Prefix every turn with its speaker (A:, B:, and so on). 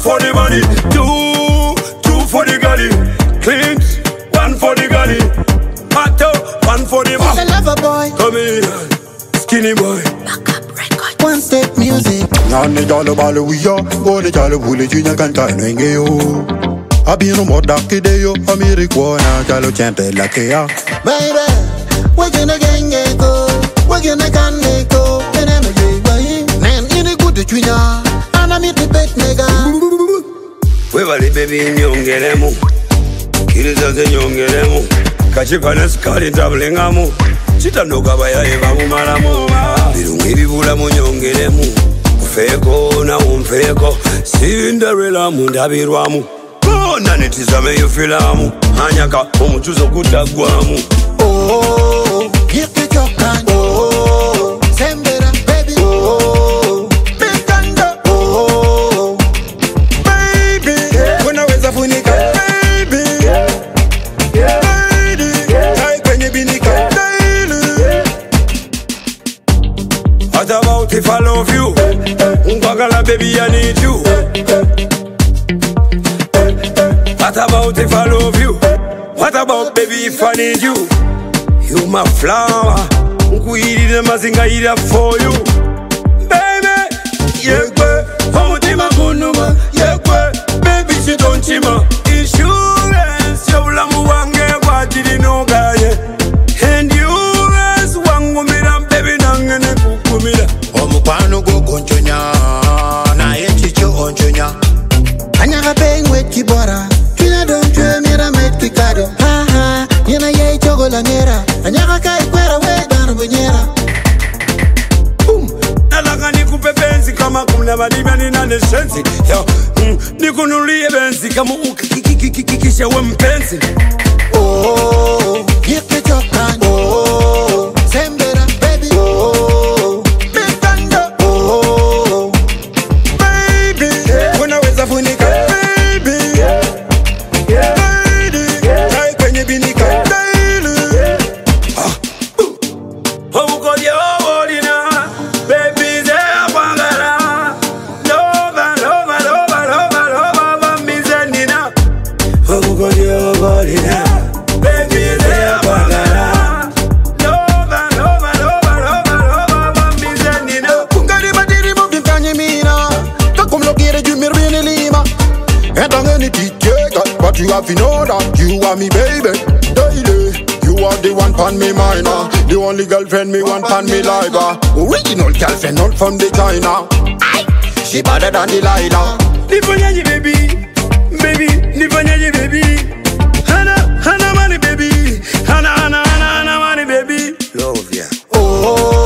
A: for the money, two for the gully. Clint, one for the gully. Mato, one for the
B: He's a lover boy.
A: Come here, skinny boy.
B: Backup record. One step music.
C: Nani jalo balu wiyo, bole jalo bule junya kanta nenge yo. Abino moda kide yo, amiri kuona jalo chente lake ya.
B: Baby, we're gonna get go. We're gonna get go. And I'm a baby. Man, in a good junya. And I'm in the bed, nigga.
A: We bali baby nyongeremu. Kiriza ze nyongeremu. Kachipana skali tabulengamu. Chitandoka bayaeva mumalamu. Birungi bibula mu nyongeremu. Ufeko na umfeko. Cinderella mundabirwamu. Kona netizame yufilamu. Anyaka omuchuzo kutagwamu.
B: Oh, hit the jokan. Oh, sembera baby. Oh, big thunder. Oh,
A: Baby, unaweza funika. Baby, lady, tai kwenye binika. Daily. What about if I love you? Unkwagala baby I need you. What about if I love you? What about baby if I need you? You my flower. Nkuirire mazingaira for you. Baby, yekwe, omutima kunuma. Yekwe, baby she don't chima. Insurance, yobulamu wange kwatiri nogaye. Endurance, wangumira baby nangene kukumira.
C: Omukwano go konchonya, na echicho onchonya.
B: anyaka peng wet kibora. Kina don't dream mira met kikado. Ha ha, yena ye chogola nera. Anyaka kai kwera we dano bunyera.
A: Nalanga nikupe benzi kama kumna madibia nina neshenzi. Yo, nikunulie benzi kama ukikikikikisha we mpenzi.
B: Oh, hit the jokan. Oh, sembera baby. Oh, big thunder. Oh,
A: Baby, unaweza funika. Baby, lady, tai kwenye binika. Daily. Omukoye obolina, baby ze akwagala. Loba, loba, loba, loba, loba, bamize nina. Omukoye obolina, baby ze akwagala. Loba, loba, loba, loba, loba, bamize nina.
B: kungari batiri mo bimkanye mina. Kakum lokire jumirwini lima.
C: And I'm gonna teach you that, but you have to know that you are me baby. Daily, you are the one pan me minor. The only girlfriend me want pan me liver. Original girlfriend, not from the China. She better than Delilah.
A: Nifanyaje baby, baby, nifanyaje baby. Hana money baby, hana money baby. Love ya.
B: Oh,